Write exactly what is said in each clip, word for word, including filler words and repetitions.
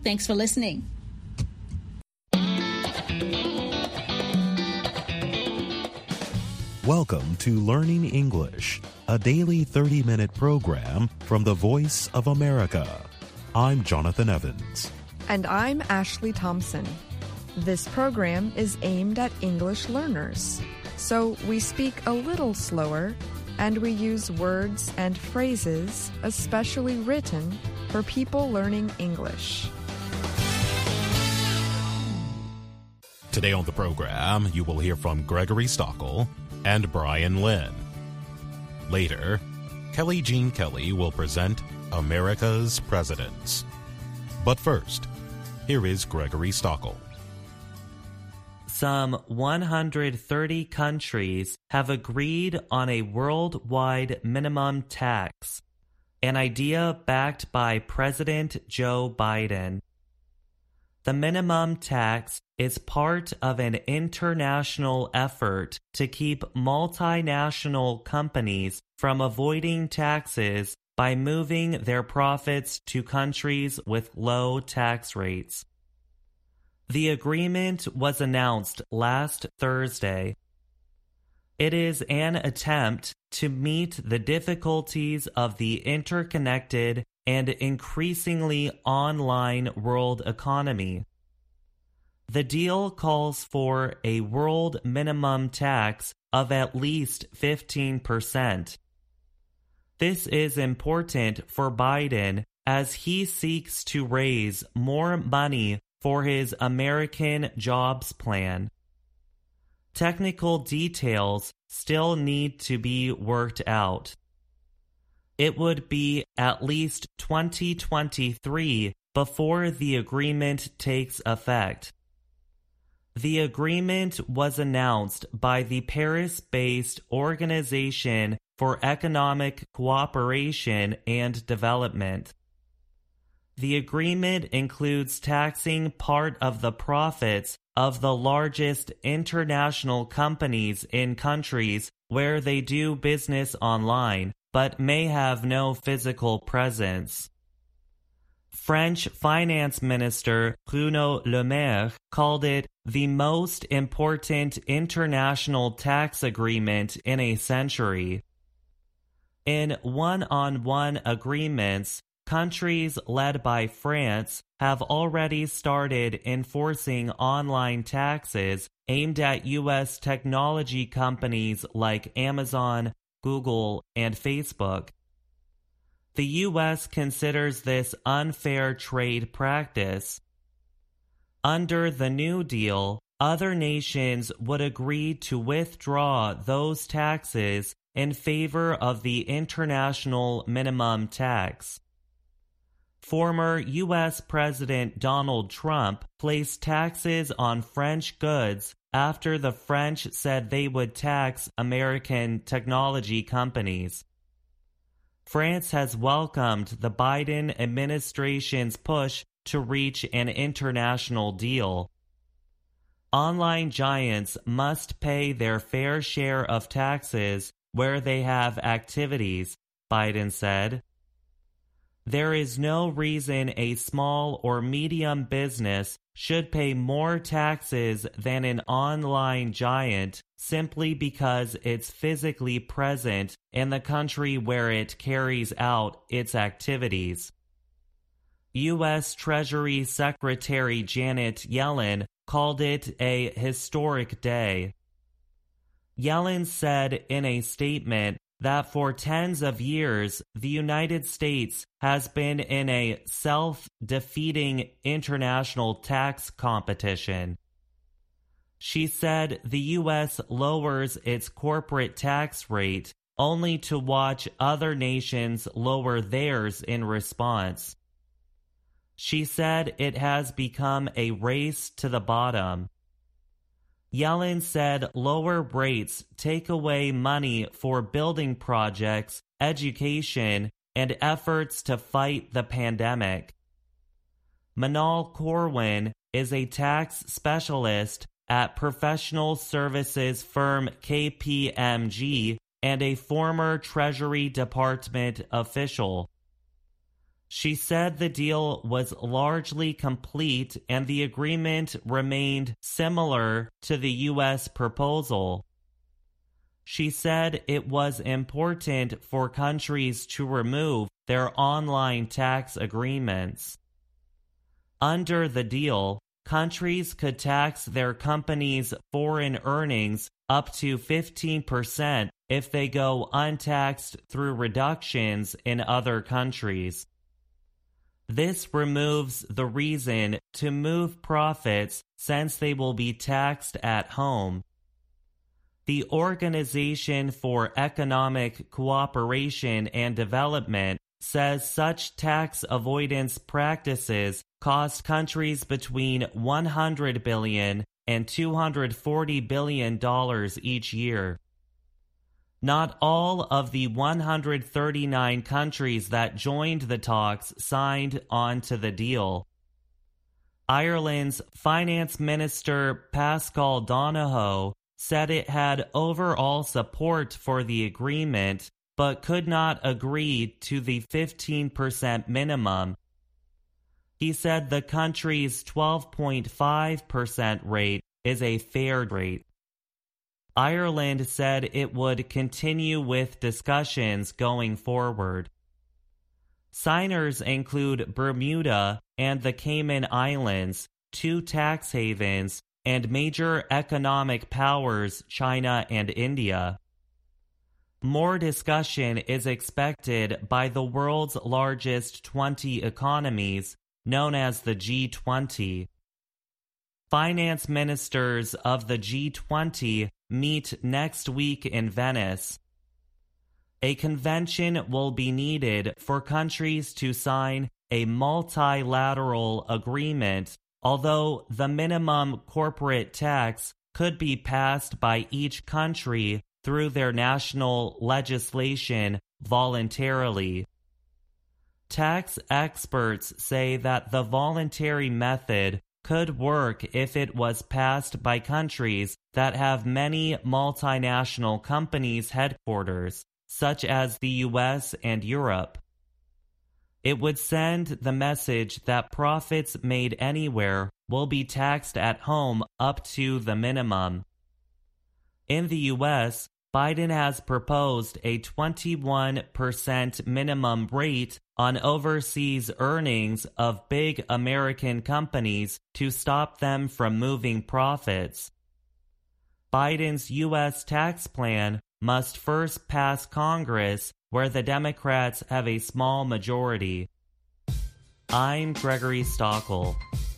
Thanks for listening. Welcome to Learning English, a daily thirty-minute program from the Voice of America. I'm Jonathan Evans. And I'm Ashley Thompson. This program is aimed at English learners, so we speak a little slower and we use words and phrases especially written for people learning English. Today on the program, you will hear from Gregory Stockel and Brian Lynn. Later, Kelly Jean Kelly will present America's Presidents. But first, here is Gregory Stockel. Some one hundred thirty countries have agreed on a worldwide minimum tax, an idea backed by President Joe Biden. The minimum tax is part of an international effort to keep multinational companies from avoiding taxes by moving their profits to countries with low tax rates. The agreement was announced last Thursday. It is an attempt to meet the difficulties of the interconnected and increasingly online world economy. The deal calls for a world minimum tax of at least fifteen percent. This is important for Biden as he seeks to raise more money for his American Jobs Plan. Technical details still need to be worked out. It would be at least twenty twenty-three before the agreement takes effect. The agreement was announced by the Paris-based Organization for Economic Cooperation and Development. The agreement includes taxing part of the profits of the largest international companies in countries where they do business online, but may have no physical presence. French Finance Minister Bruno Le Maire called it the most important international tax agreement in a century. In one-on-one agreements, countries led by France have already started enforcing online taxes aimed at U S technology companies like Amazon, Google, and Facebook. The U S considers this unfair trade practice. Under the New Deal, other nations would agree to withdraw those taxes in favor of the international minimum tax. Former U S President Donald Trump placed taxes on French goods after the French said they would tax American technology companies. France has welcomed the Biden administration's push to reach an international deal. Online giants must pay their fair share of taxes where they have activities, Biden said. There is no reason a small or medium business should pay more taxes than an online giant simply because it's physically present in the country where it carries out its activities. U S Treasury Secretary Janet Yellen called it a historic day. Yellen said in a statement that for tens of years, the United States has been in a self-defeating international tax competition. She said the U S lowers its corporate tax rate only to watch other nations lower theirs in response. She said it has become a race to the bottom. Yellen said lower rates take away money for building projects, education, and efforts to fight the pandemic. Manal Corwin is a tax specialist at professional services firm K P M G and a former Treasury Department official. She said the deal was largely complete and the agreement remained similar to the U S proposal. She said it was important for countries to remove their online tax agreements. Under the deal, countries could tax their companies' foreign earnings up to fifteen percent if they go untaxed through reductions in other countries. This removes the reason to move profits since they will be taxed at home. The Organization for Economic Cooperation and Development says such tax avoidance practices cost countries between one hundred billion dollars and two hundred forty billion dollars each year. Not all of the one hundred thirty-nine countries that joined the talks signed on to the deal. Ireland's Finance Minister Pascal Donohoe said it had overall support for the agreement, but could not agree to the fifteen percent minimum. He said the country's twelve point five percent rate is a fair rate. Ireland said it would continue with discussions going forward. Signers include Bermuda and the Cayman Islands, two tax havens, and major economic powers China and India. More discussion is expected by the world's largest twenty economies, known as the G twenty. Finance ministers of the G twenty meet next week in Venice. A convention will be needed for countries to sign a multilateral agreement, although the minimum corporate tax could be passed by each country through their national legislation voluntarily. Tax experts say that the voluntary method could work if it was passed by countries that have many multinational companies' headquarters, such as the U S and Europe. It would send the message that profits made anywhere will be taxed at home up to the minimum. In the U S, Biden has proposed a twenty-one percent minimum rate on overseas earnings of big American companies to stop them from moving profits. Biden's U S tax plan must first pass Congress, where the Democrats have a small majority. I'm Gregory Stockel.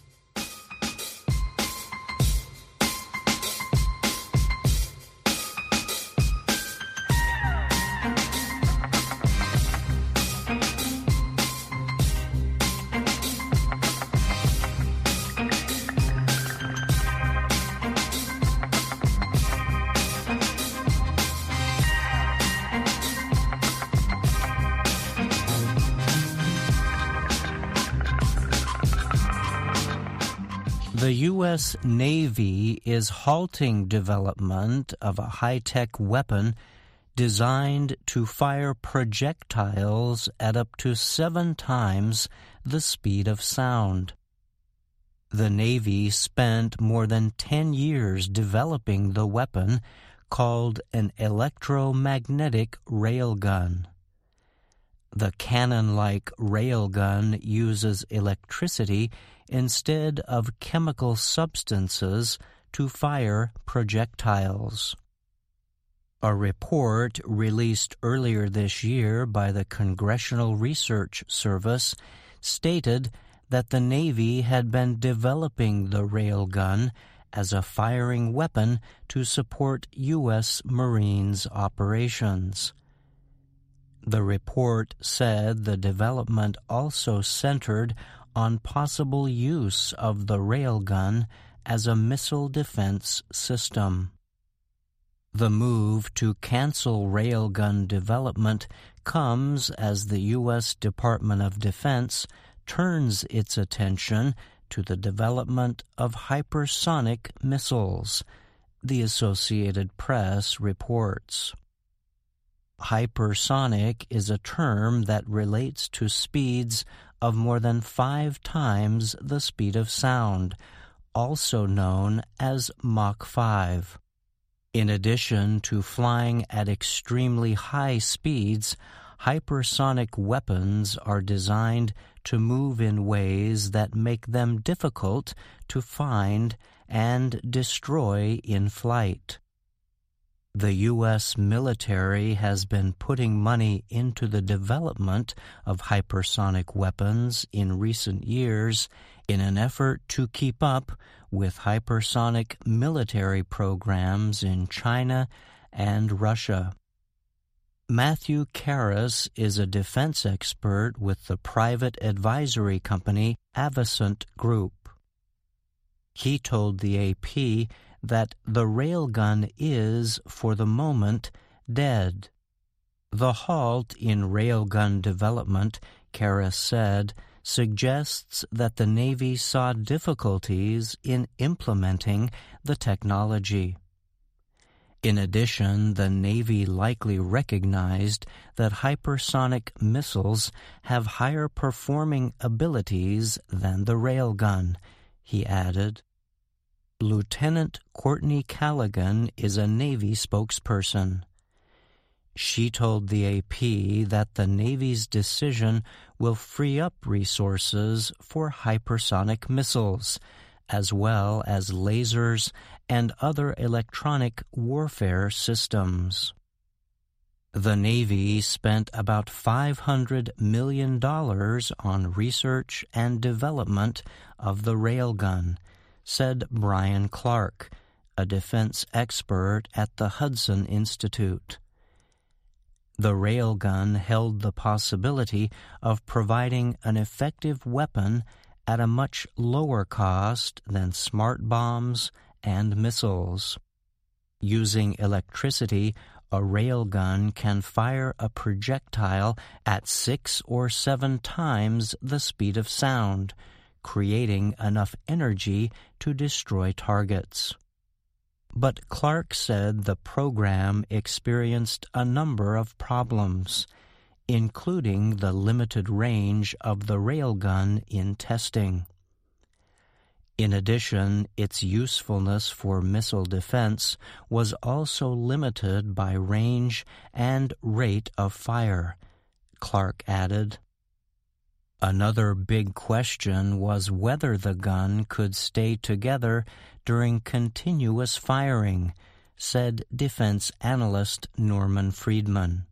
The U S Navy is halting development of a high-tech weapon designed to fire projectiles at up to seven times the speed of sound. The Navy spent more than ten years developing the weapon, called an electromagnetic railgun. The cannon-like railgun uses electricity instead of chemical substances to fire projectiles. A report released earlier this year by the Congressional Research Service stated that the Navy had been developing the railgun as a firing weapon to support U S Marines operations. The report said the development also centered on possible use of the railgun as a missile defense system. The move to cancel railgun development comes as the U S Department of Defense turns its attention to the development of hypersonic missiles, the Associated Press reports. Hypersonic is a term that relates to speeds of more than five times the speed of sound, also known as Mach five. In addition to flying at extremely high speeds, hypersonic weapons are designed to move in ways that make them difficult to find and destroy in flight. The U S military has been putting money into the development of hypersonic weapons in recent years in an effort to keep up with hypersonic military programs in China and Russia. Matthew Karras is a defense expert with the private advisory company Avasant Group. He told the A P that the railgun is, for the moment, dead. The halt in railgun development, Karras said, suggests that the Navy saw difficulties in implementing the technology. In addition, the Navy likely recognized that hypersonic missiles have higher performing abilities than the railgun, he added. Lieutenant Courtney Callaghan is a Navy spokesperson. She told the A P that the Navy's decision will free up resources for hypersonic missiles, as well as lasers and other electronic warfare systems. The Navy spent about five hundred million dollars on research and development of the railgun, said Brian Clark, a defense expert at the Hudson Institute. The railgun held the possibility of providing an effective weapon at a much lower cost than smart bombs and missiles. Using electricity, a railgun can fire a projectile at six or seven times the speed of sound, creating enough energy to destroy targets. But Clark said the program experienced a number of problems, including the limited range of the railgun in testing. In addition, its usefulness for missile defense was also limited by range and rate of fire, Clark added. Another big question was whether the gun could stay together during continuous firing, said defense analyst Norman Friedman.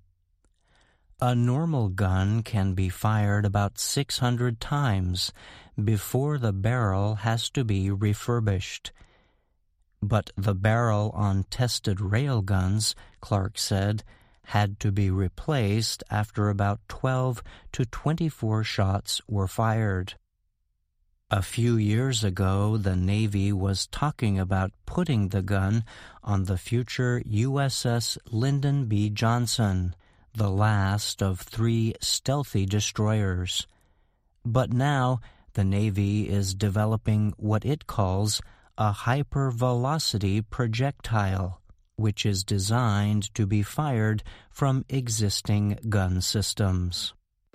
A normal gun can be fired about six hundred times before the barrel has to be refurbished. But the barrel on tested railguns, Clark said, had to be replaced after about twelve to twenty-four shots were fired. A few years ago, the Navy was talking about putting the gun on the future U S S Lyndon B. Johnson, the last of three stealthy destroyers. But now the Navy is developing what it calls a hypervelocity projectile, which is designed to be fired from existing gun systems.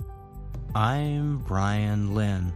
I'm Brian Lynn.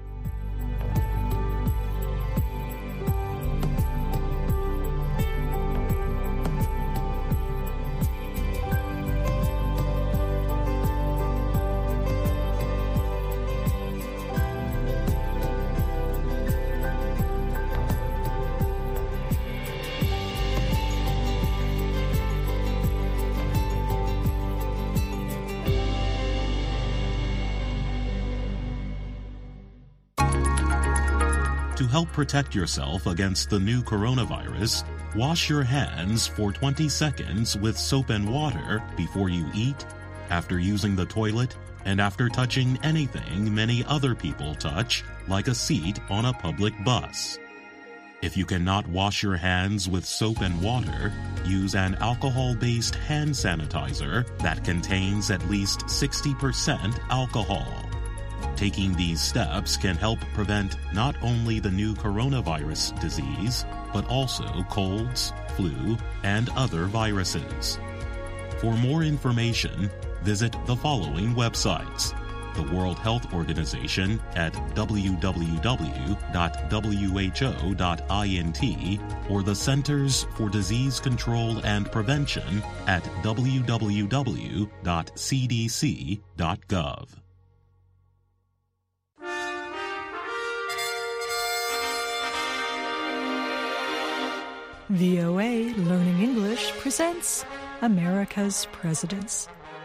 To help protect yourself against the new coronavirus, wash your hands for twenty seconds with soap and water before you eat, after using the toilet, and after touching anything many other people touch, like a seat on a public bus. If you cannot wash your hands with soap and water, use an alcohol-based hand sanitizer that contains at least sixty percent alcohol. Taking these steps can help prevent not only the new coronavirus disease, but also colds, flu, and other viruses. For more information, visit the following websites: the World Health Organization at w w w dot w h o dot int or the Centers for Disease Control and Prevention at w w w dot c d c dot gov. V O A Learning English presents America's Presidents.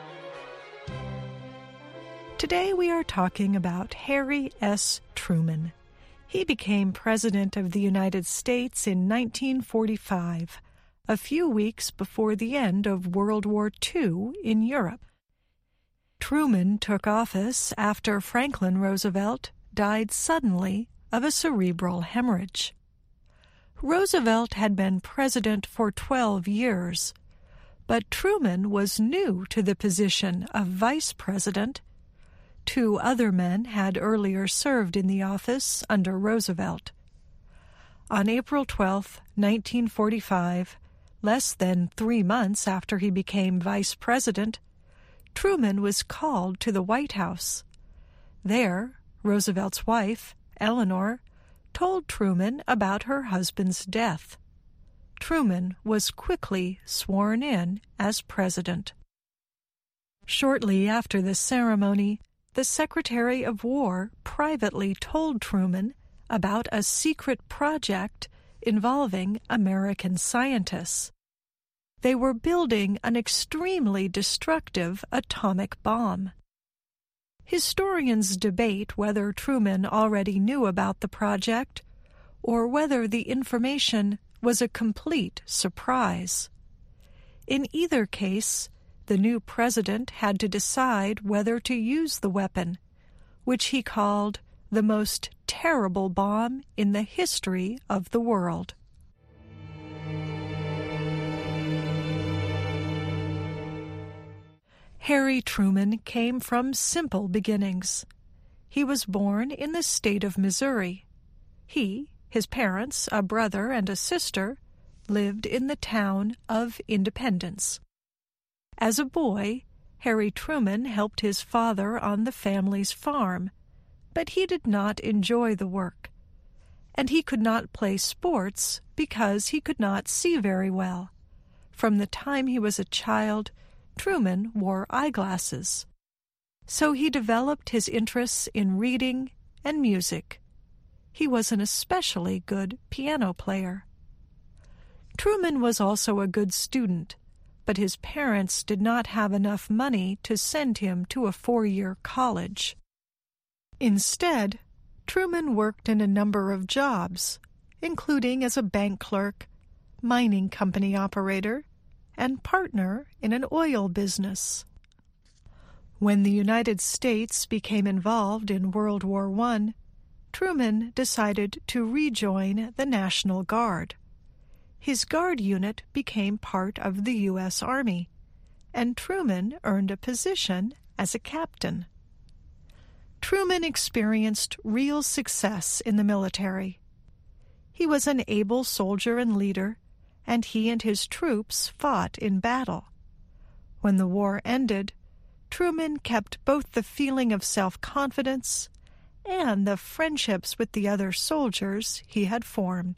Today we are talking about Harry S. Truman. He became President of the United States in nineteen forty-five, a few weeks before the end of World War Two in Europe. Truman took office after Franklin Roosevelt died suddenly of a cerebral hemorrhage. Roosevelt had been president for twelve years, but Truman was new to the position of vice president. Two other men had earlier served in the office under Roosevelt. On April twelfth, nineteen forty-five, less than three months after he became vice president, Truman was called to the White House. There, Roosevelt's wife, Eleanor, told Truman about her husband's death. Truman was quickly sworn in as president. Shortly after the ceremony, the Secretary of War privately told Truman about a secret project involving American scientists. They were building an extremely destructive atomic bomb. Historians debate whether Truman already knew about the project or whether the information was a complete surprise. In either case, the new president had to decide whether to use the weapon, which he called the most terrible bomb in the history of the world. Harry Truman came from simple beginnings. He was born in the state of Missouri. He, his parents, a brother and a sister, lived in the town of Independence. As a boy, Harry Truman helped his father on the family's farm, but he did not enjoy the work, and he could not play sports because he could not see very well. From the time he was a child, Truman wore eyeglasses. So he developed his interests in reading and music. He was an especially good piano player. Truman was also a good student, but his parents did not have enough money to send him to a four-year college. Instead, Truman worked in a number of jobs, including as a bank clerk, mining company operator, and partner in an oil business. When the United States became involved in World War One, Truman decided to rejoin the National Guard. His Guard unit became part of the U S Army, and Truman earned a position as a captain. Truman experienced real success in the military. He was an able soldier and leader, and he and his troops fought in battle. When the war ended, Truman kept both the feeling of self-confidence and the friendships with the other soldiers he had formed.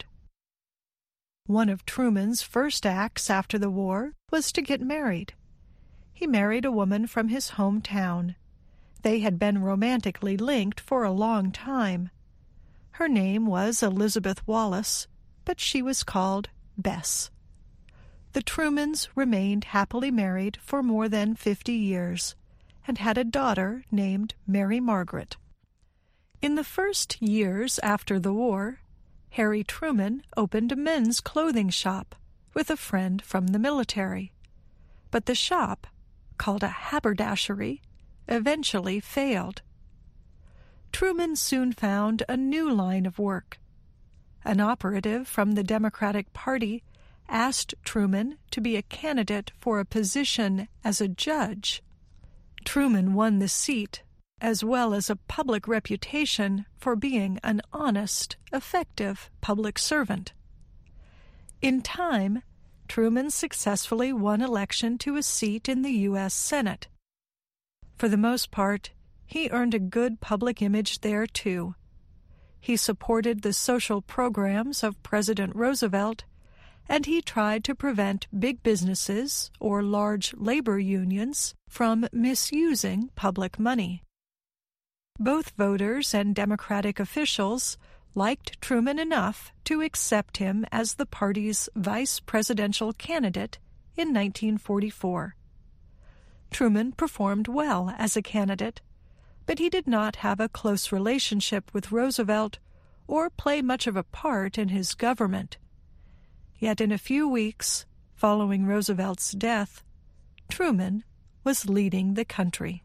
One of Truman's first acts after the war was to get married. He married a woman from his hometown. They had been romantically linked for a long time. Her name was Elizabeth Wallace, but she was called Bess. The Trumans remained happily married for more than fifty years and had a daughter named Mary Margaret. In the first years after the war, Harry Truman opened a men's clothing shop with a friend from the military. But the shop, called a haberdashery, eventually failed. Truman soon found a new line of work. An operative from the Democratic Party asked Truman to be a candidate for a position as a judge. Truman won the seat, as well as a public reputation for being an honest, effective public servant. In time, Truman successfully won election to a seat in the U S Senate. For the most part, he earned a good public image there, too. He supported the social programs of President Roosevelt, and he tried to prevent big businesses or large labor unions from misusing public money. Both voters and Democratic officials liked Truman enough to accept him as the party's vice presidential candidate in nineteen forty-four. Truman performed well as a candidate, but he did not have a close relationship with Roosevelt or play much of a part in his government. Yet in a few weeks, following Roosevelt's death, Truman was leading the country.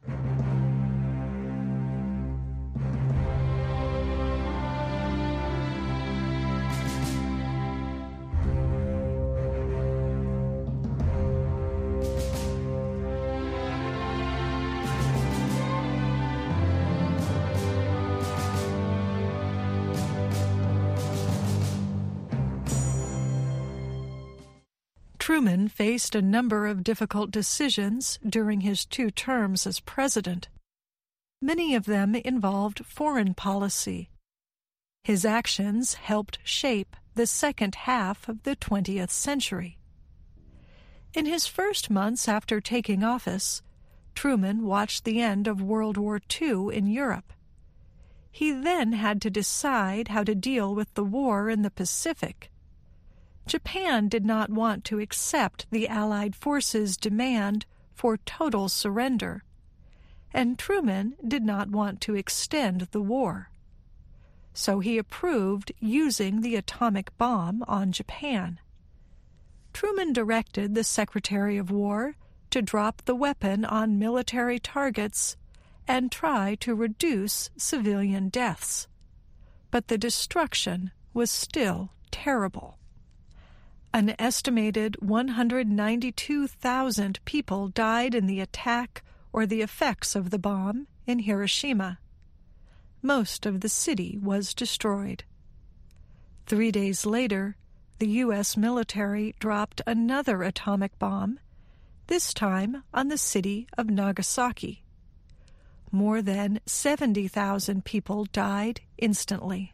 Truman faced a number of difficult decisions during his two terms as president. Many of them involved foreign policy. His actions helped shape the second half of the twentieth century. In his first months after taking office, Truman watched the end of World War Two in Europe. He then had to decide how to deal with the war in the Pacific. Japan did not want to accept the Allied forces' demand for total surrender, and Truman did not want to extend the war. So he approved using the atomic bomb on Japan. Truman directed the Secretary of War to drop the weapon on military targets and try to reduce civilian deaths. But the destruction was still terrible. An estimated one hundred ninety-two thousand people died in the attack or the effects of the bomb in Hiroshima. Most of the city was destroyed. Three days later, the U S military dropped another atomic bomb, this time on the city of Nagasaki. More than seventy thousand people died instantly.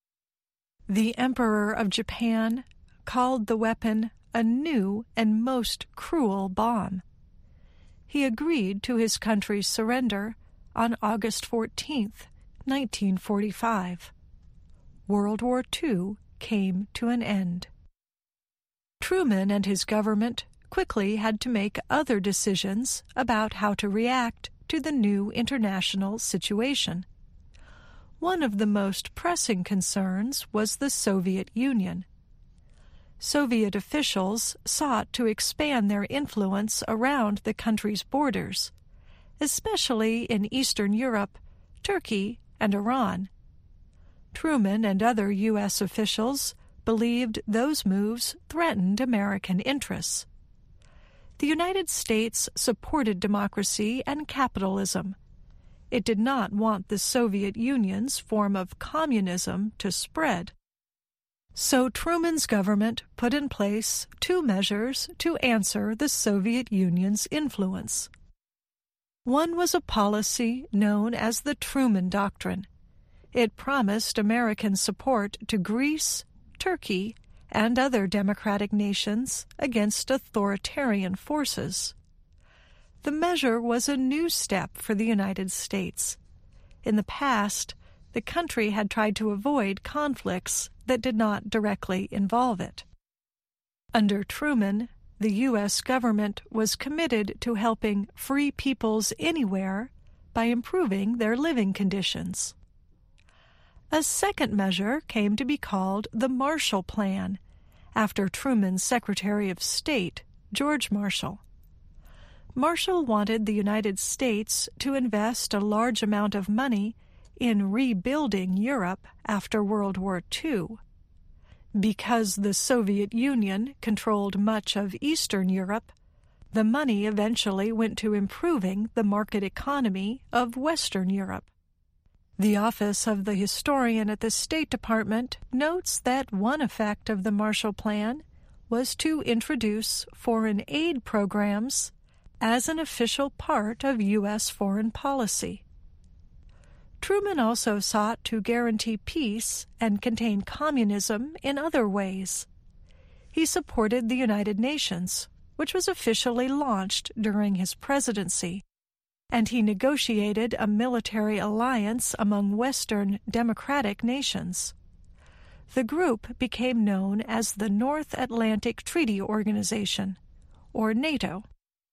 The Emperor of Japan called the weapon a new and most cruel bomb. He agreed to his country's surrender on August fourteenth, nineteen forty-five. World War Two came to an end. Truman and his government quickly had to make other decisions about how to react to the new international situation. One of the most pressing concerns was the Soviet Union. Soviet officials sought to expand their influence around the country's borders, especially in Eastern Europe, Turkey, and Iran. Truman and other U S officials believed those moves threatened American interests. The United States supported democracy and capitalism. It did not want the Soviet Union's form of communism to spread. So Truman's government put in place two measures to answer the Soviet Union's influence. One was a policy known as the Truman Doctrine. It promised American support to Greece, Turkey, and other democratic nations against authoritarian forces. The measure was a new step for the United States. In the past, the country had tried to avoid conflicts that did not directly involve it. Under Truman, the U S government was committed to helping free peoples anywhere by improving their living conditions. A second measure came to be called the Marshall Plan, after Truman's Secretary of State, George Marshall. Marshall wanted the United States to invest a large amount of money in rebuilding Europe after World War Two. Because the Soviet Union controlled much of Eastern Europe, the money eventually went to improving the market economy of Western Europe. The Office of the Historian at the State Department notes that one effect of the Marshall Plan was to introduce foreign aid programs as an official part of U S foreign policy. Truman also sought to guarantee peace and contain communism in other ways. He supported the United Nations, which was officially launched during his presidency, and he negotiated a military alliance among Western democratic nations. The group became known as the North Atlantic Treaty Organization, or NATO.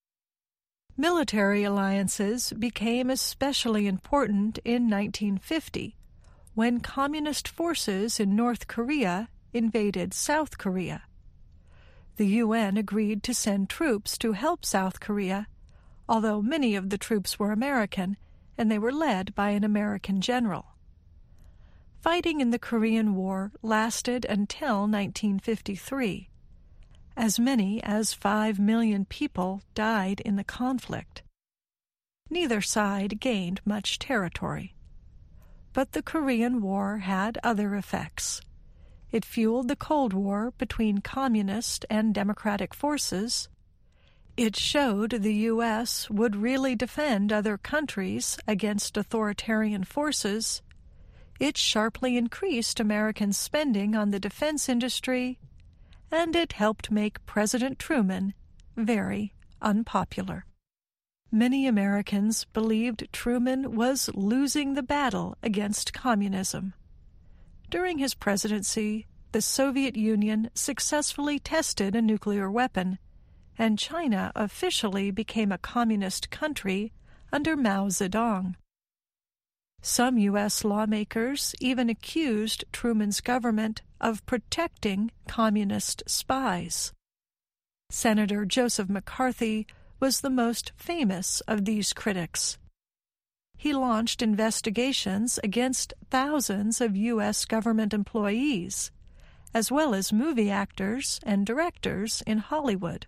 Military alliances became especially important in nineteen fifty, when communist forces in North Korea invaded South Korea. The U N agreed to send troops to help South Korea, although many of the troops were American, and they were led by an American general. Fighting in the Korean War lasted until nineteen fifty-three. As many as five million people died in the conflict. Neither side gained much territory. But the Korean War had other effects. It fueled the Cold War between communist and democratic forces. It showed the U S would really defend other countries against authoritarian forces. It sharply increased American spending on the defense industry, and it helped make President Truman very unpopular. Many Americans believed Truman was losing the battle against communism. During his presidency, the Soviet Union successfully tested a nuclear weapon, and China officially became a communist country under Mao Zedong. Some U S lawmakers even accused Truman's government of protecting communist spies. Senator Joseph McCarthy was the most famous of these critics. He launched investigations against thousands of U S government employees, as well as movie actors and directors in Hollywood.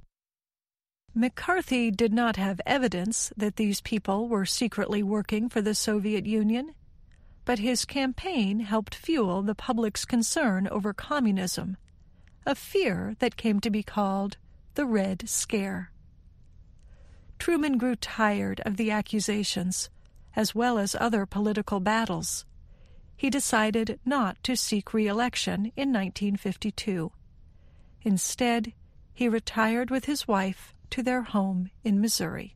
McCarthy did not have evidence that these people were secretly working for the Soviet Union, but his campaign helped fuel the public's concern over communism, a fear that came to be called the Red Scare. Truman grew tired of the accusations, as well as other political battles. He decided not to seek re-election in nineteen fifty-two. Instead, he retired with his wife to their home in Missouri.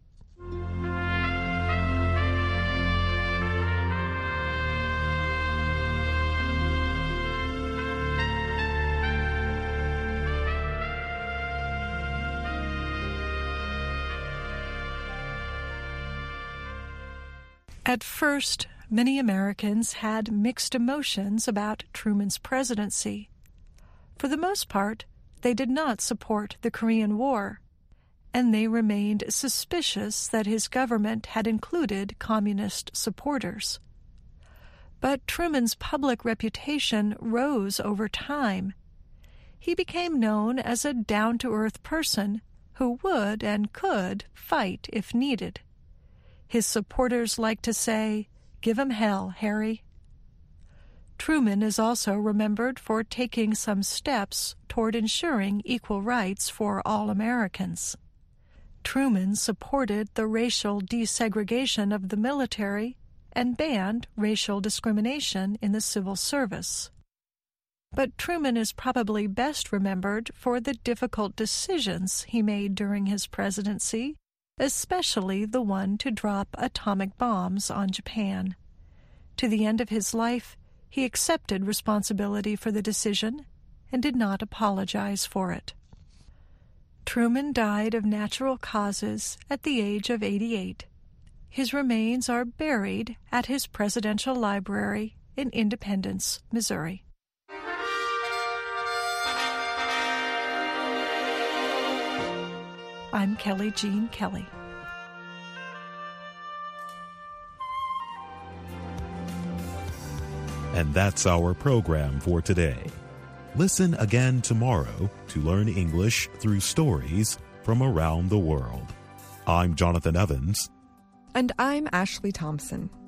At first, many Americans had mixed emotions about Truman's presidency. For the most part, they did not support the Korean War, and they remained suspicious that his government had included communist supporters. But Truman's public reputation rose over time. He became known as a down-to-earth person who would and could fight if needed. His supporters liked to say, "Give 'em hell, Harry." Truman is also remembered for taking some steps toward ensuring equal rights for all Americans. Truman supported the racial desegregation of the military and banned racial discrimination in the civil service. But Truman is probably best remembered for the difficult decisions he made during his presidency, especially the one to drop atomic bombs on Japan. To the end of his life, he accepted responsibility for the decision and did not apologize for it. Truman died of natural causes at the age of eighty-eight. His remains are buried at his presidential library in Independence, Missouri. I'm Kelly Jean Kelly. And that's our program for today. Listen again tomorrow to learn English through stories from around the world. I'm Jonathan Evans. And I'm Ashley Thompson.